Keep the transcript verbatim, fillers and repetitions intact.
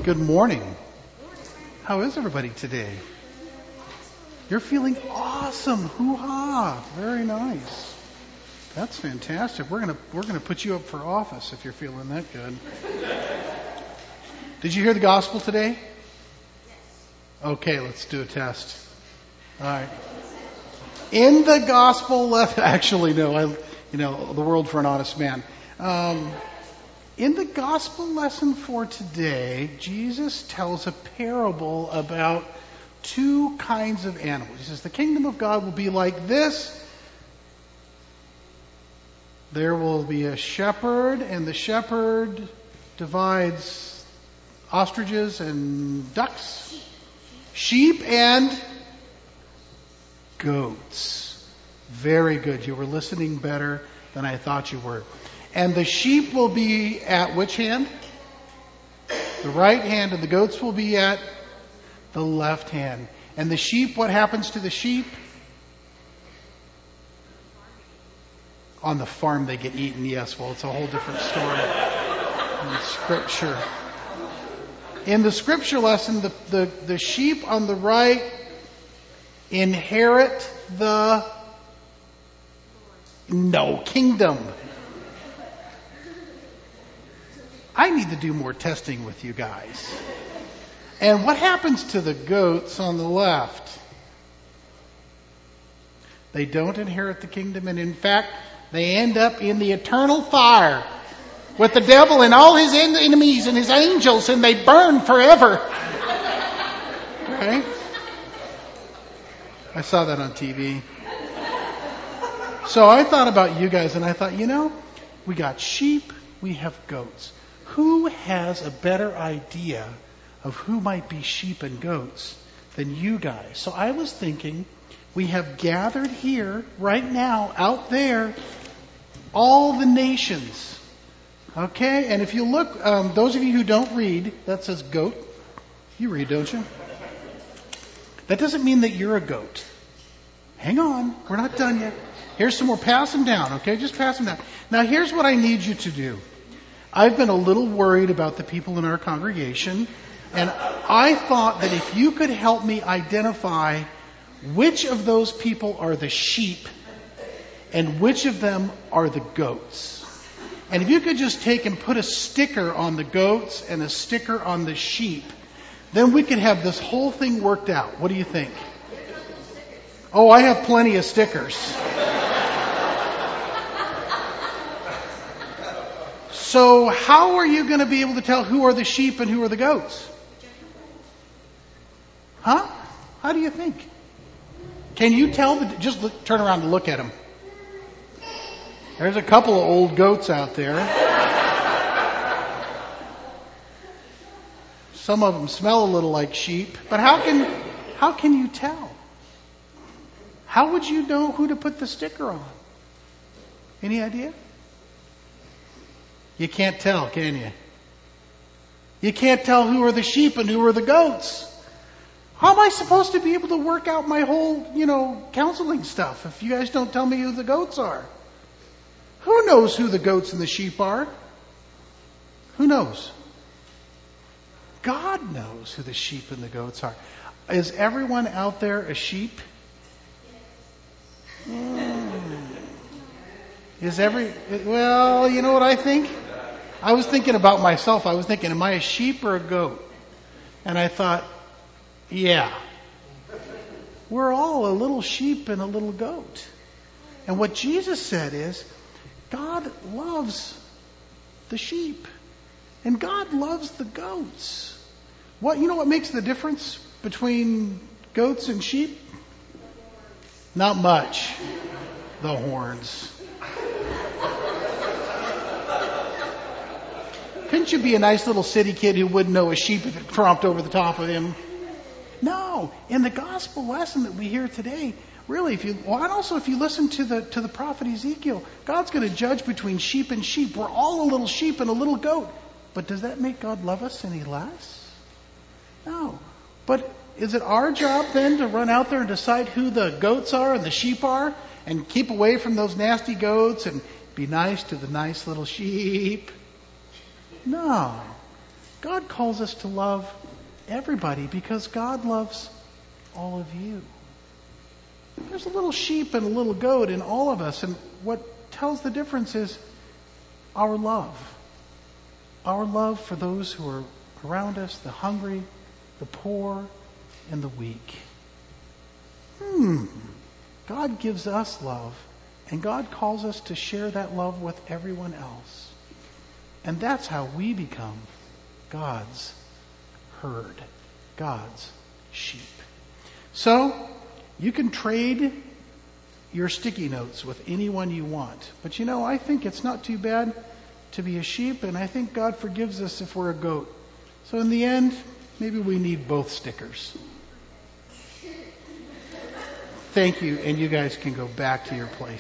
Good morning. How is everybody today? You're feeling awesome. Hoo-ha. Very nice. That's fantastic. We're gonna we're gonna put you up for office if you're feeling that good. Did you hear the gospel today? Okay, let's do a test. All right. In the gospel left, actually no, I, you know, the world for an honest man. Um, in the gospel lesson for today, Jesus tells a parable about two kinds of animals. He says the kingdom of God will be like this. There will be a shepherd, and the shepherd divides ostriches and ducks, sheep and goats. Very good. You were listening better than I thought you were. And the sheep will be at which hand? The right hand, and the goats will be at the left hand. And the sheep, what happens to the sheep? On the farm they get eaten, yes. Well, it's a whole different story in Scripture. In the Scripture lesson, the, the, the sheep on the right inherit the no kingdom. I need to do more testing with you guys. And what happens to the goats on the left? They don't inherit the kingdom, and in fact, they end up in the eternal fire with the devil and all his enemies and his angels, and they burn forever. Right? I saw that on T V. So I thought about you guys, and I thought, you know, we got sheep, we have goats. Who has a better idea of who might be sheep and goats than you guys? So I was thinking, we have gathered here right now, out there, all the nations. Okay? And if you look, um, those of you who don't read, that says goat. You read, don't you? That doesn't mean that you're a goat. Hang on. We're not done yet. Here's some more. Pass them down, okay? Just pass them down. Now, here's what I need you to do. I've been a little worried about the people in our congregation, and I thought that if you could help me identify which of those people are the sheep and which of them are the goats. And if you could just take and put a sticker on the goats and a sticker on the sheep, then we could have this whole thing worked out. What do you think? Oh, I have plenty of stickers. So how are you going to be able to tell who are the sheep and who are the goats? Huh? How do you think? Can you tell? The, just look, turn around and look at them. There's a couple of old goats out there. Some of them smell a little like sheep. But how can how can you tell? How would you know who to put the sticker on? Any idea? You can't tell, can you? You can't tell who are the sheep and who are the goats. How am I supposed to be able to work out my whole, you know, counseling stuff if you guys don't tell me who the goats are? Who knows who the goats and the sheep are? Who knows? God knows who the sheep and the goats are. Is everyone out there a sheep? Mm. Is every... Well, you know what I think? I was thinking about myself. I was thinking, am I a sheep or a goat? And I thought, yeah. We're all a little sheep and a little goat. And what Jesus said is, God loves the sheep. And God loves the goats. What, you know what makes the difference between goats and sheep? Not much. The horns. Couldn't you be a nice little city kid who wouldn't know a sheep if it tromped over the top of him? No. In the gospel lesson that we hear today, really, if you, well, and also if you listen to the to the prophet Ezekiel, God's going to judge between sheep and sheep. We're all a little sheep and a little goat. But does that make God love us any less? No. But is it our job then to run out there and decide who the goats are and the sheep are and keep away from those nasty goats and be nice to the nice little sheep? No. God calls us to love everybody because God loves all of you. There's a little sheep and a little goat in all of us, and what tells the difference is our love. Our love for those who are around us, the hungry, the poor, and the weak. Hmm. God gives us love, and God calls us to share that love with everyone else. And that's how we become God's herd, God's sheep. So, you can trade your sticky notes with anyone you want. But you know, I think it's not too bad to be a sheep, and I think God forgives us if we're a goat. So in the end, maybe we need both stickers. Thank you, and you guys can go back to your place.